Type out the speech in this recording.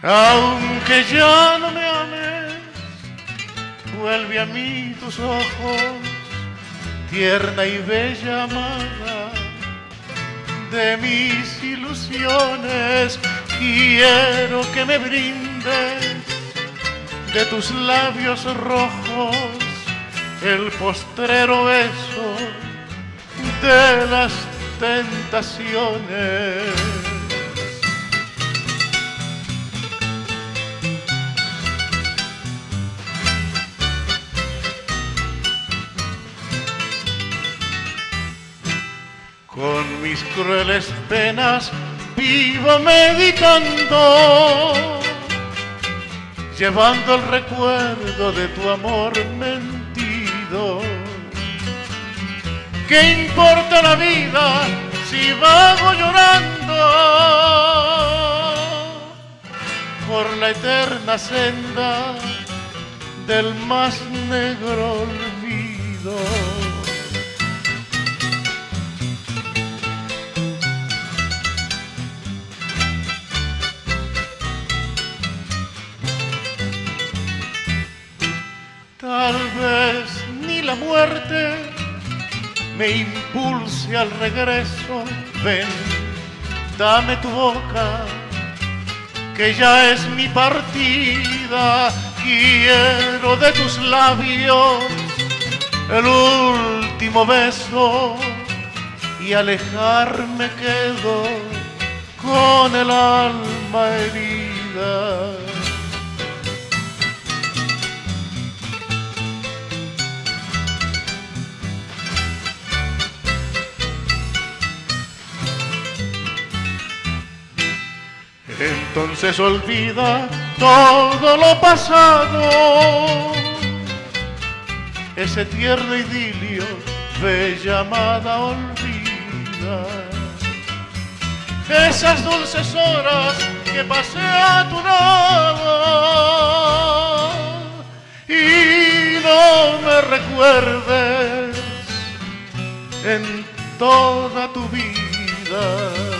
Aunque ya no me ames, vuelve a mí tus ojos, tierna y bella amada de mis ilusiones. Quiero que me brindes de tus labios rojos el postrero beso de las tentaciones. Con mis crueles penas vivo meditando, llevando el recuerdo de tu amor mentido. ¿Qué importa la vida si vago llorando por la eterna senda del más negro olvido? Tal vez ni la muerte me impulse al regreso. Ven, dame tu boca, que ya es mi partida. Quiero de tus labios el último beso y alejarme quedo con el alma herida. Entonces olvida todo lo pasado, ese tierno idilio, bella amada, olvida esas dulces horas que pasé a tu lado. Y no me recuerdes en toda tu vida.